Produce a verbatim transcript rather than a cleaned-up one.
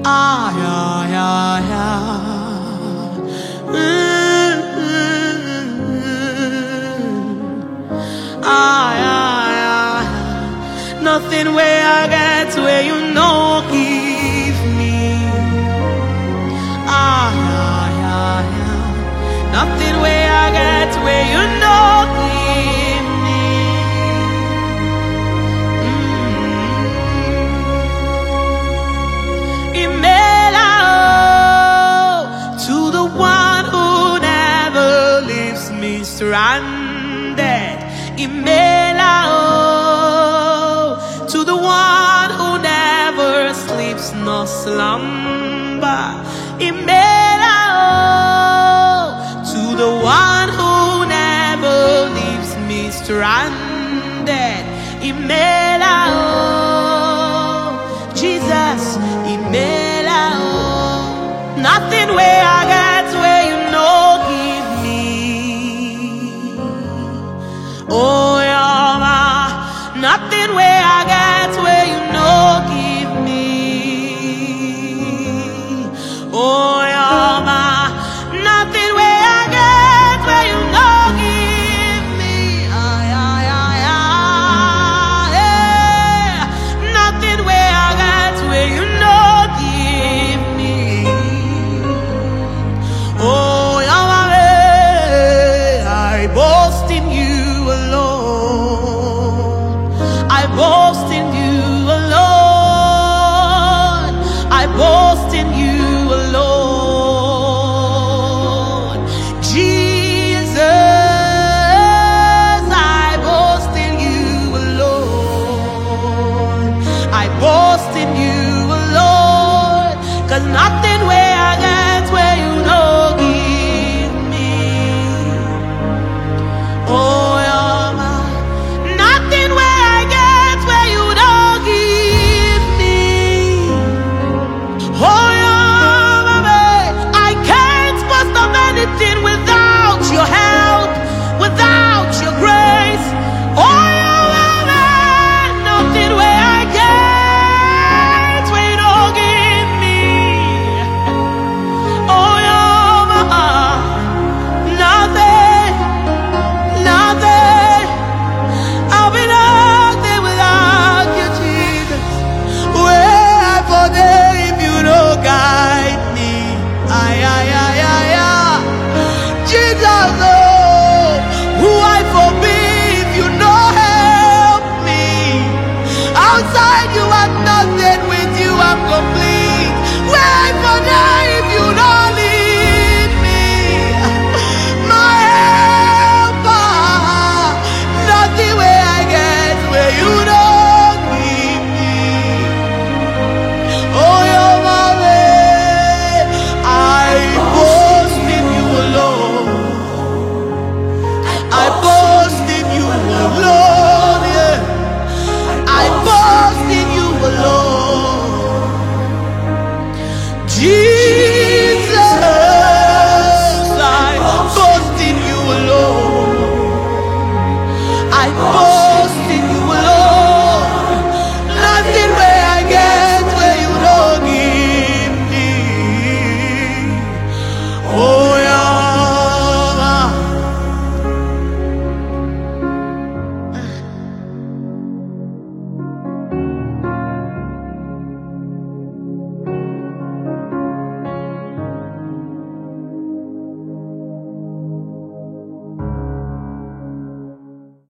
Ah, yeah, yeah, yeah. Mm-hmm. Ah, yeah, yeah, yeah. Nothing where I get where you know give me. Ah, yeah, yeah, yeah. Nothing where I get where you know give me. Mm-hmm. Imela to the one who never leaves me stranded. Imela to the one who never sleeps nor slumber. Imela to the one who never leaves me stranded. Imela Jesus, Imela nothing where I get where you know give me. Oh Yama, nothing where I get where you know give me. Oh Yama, nothing where I get where you know give me. Ay, ay, ay, ay, yeah. Nothing where I get where you know give me. Oh Yama, I boast in you alone. I boast in you alone. I boast in you alone. Jesus, I boast in you alone. I boast in you alone. 'Cause nothing where I get where you know give me. Oh, Yama, nothing where I get where you don't give me. Oh, Yama, I can't boast of anything without your help, without your grace. Oh, Yama, nothing where I get where you don't give me. Oh, Yama, nothing, nothing. I'll be nothing without you, Jesus. Where I forget if you don't guide me. Ay, ay, ay, ay, ay. Jesus, oh, who I forbid if you don't help me. Outside you I'm nothing, with you I'm complete. Where I forget